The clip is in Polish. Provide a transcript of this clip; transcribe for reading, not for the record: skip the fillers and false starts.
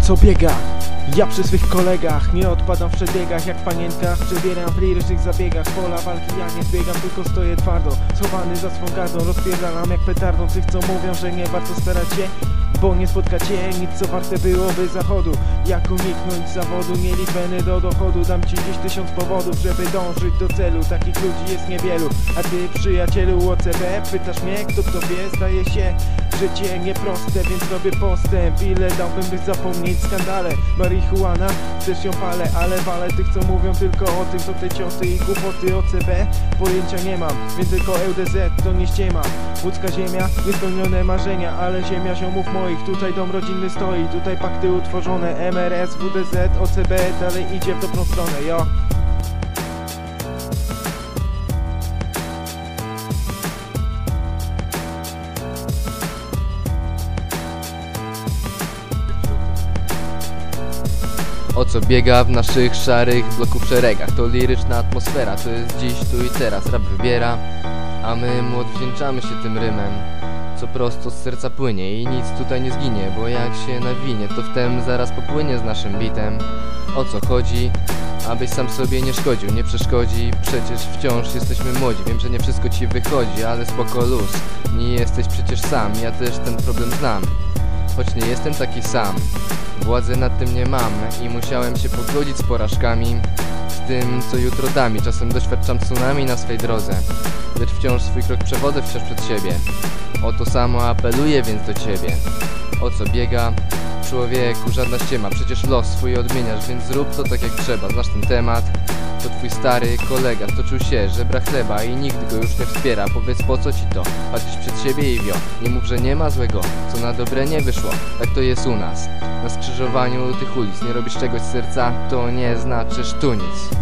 co biega? Ja przy swych kolegach nie odpadam w przebiegach jak w panienkach. Przebieram w lirycznych zabiegach. Pola walki ja nie zbiegam, tylko stoję twardo, schowany za swą gardą. Rozpierdalam jak petardą tych, co mówią, że nie warto starać się, bo nie spotkacie nic, co warte byłoby zachodu. Jak uniknąć zawodu, nieliczbeny do dochodu. Dam ci gdzieś 1000 powodów, żeby dążyć do celu. Takich ludzi jest niewielu. A ty, przyjacielu OCB, pytasz mnie, kto to wie? Zdaje się, życie nieproste, więc robię postęp. Ile dałbym, by zapomnieć skandale? Marihuana, też ją palę, ale walę tych, co mówią tylko o tym, co te cioty i głupoty. OCB, pojęcia nie mam, więc tylko LDZ to nie ściema. Łódzka ziemia, niespełnione marzenia, ale ziemia ziomów moich. Tutaj dom rodzinny stoi, tutaj pakty utworzone. MRS, WDZ, OCB, dalej idzie w dobrą stronę, jo. O co biega w naszych szarych bloków szeregach? To liryczna atmosfera, to jest dziś, tu i teraz. Rap wybiera, a my mu odwdzięczamy się tym rymem, co prosto z serca płynie i nic tutaj nie zginie, bo jak się nawinie, to wtem zaraz popłynie z naszym bitem. O co chodzi? Abyś sam sobie nie szkodził, nie przeszkodzi, przecież wciąż jesteśmy młodzi. Wiem, że nie wszystko ci wychodzi, ale spoko luz, nie jesteś przecież sam, ja też ten problem znam, choć nie jestem taki sam. Władzy nad tym nie mam i musiałem się pogodzić z porażkami, z tym co jutro da mi. Czasem doświadczam tsunami na swej drodze, lecz wciąż swój krok przewodzę wciąż przed siebie. O to samo apeluję więc do ciebie. O co biega? Człowieku, żadna ściema, przecież los swój odmieniasz, więc zrób to tak jak trzeba. Znasz ten temat? To twój stary kolega stoczył się, żebra chleba i nikt go już nie wspiera. Powiedz, po co ci to? Patrzysz przed siebie i wio. Nie mów, że nie ma złego, co na dobre nie wyszło. Tak to jest u nas, na skrzyżowaniu tych ulic. Nie robisz czegoś z serca, to nie znaczysz tu nic.